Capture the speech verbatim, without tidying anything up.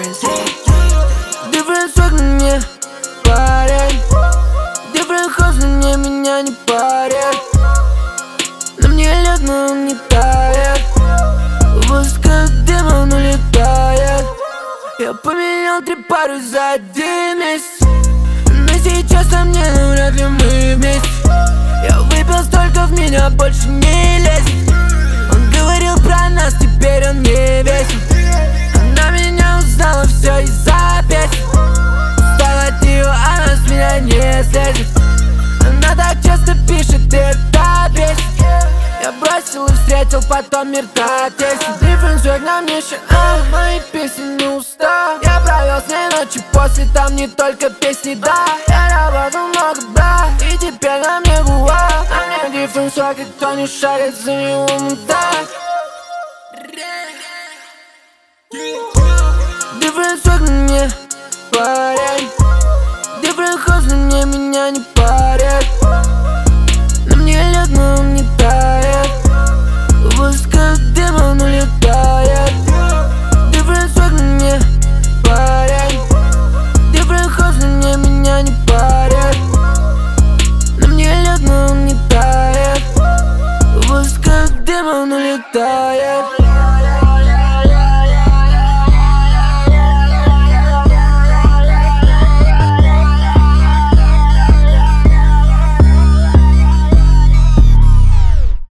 Different swag на мне, парень. Different house на мне, меня не парят. На мне лед, но он не тает. Воздух как демон улетает. Я поменял три пары за один месяц, но сейчас со мне, ну вряд ли мы вместе. Я выпил столько, в меня больше не лезет. Он говорил про нас, теперь он не весен. Она меня узнала, все из-за песен. Устала от нее, она с меня не слезет. Она так часто пишет, и это бесит. Я бросил и встретил, потом мир тесен. Different swag на мне еще, а мои песни не устал. Я провел с ней ночи, после там не только песни, да. Я работал много, да, и теперь на мне гуа. На мне different swag, и кто не шарит, за него мудак. Different swag на мне, парень. Different house на мне, меня не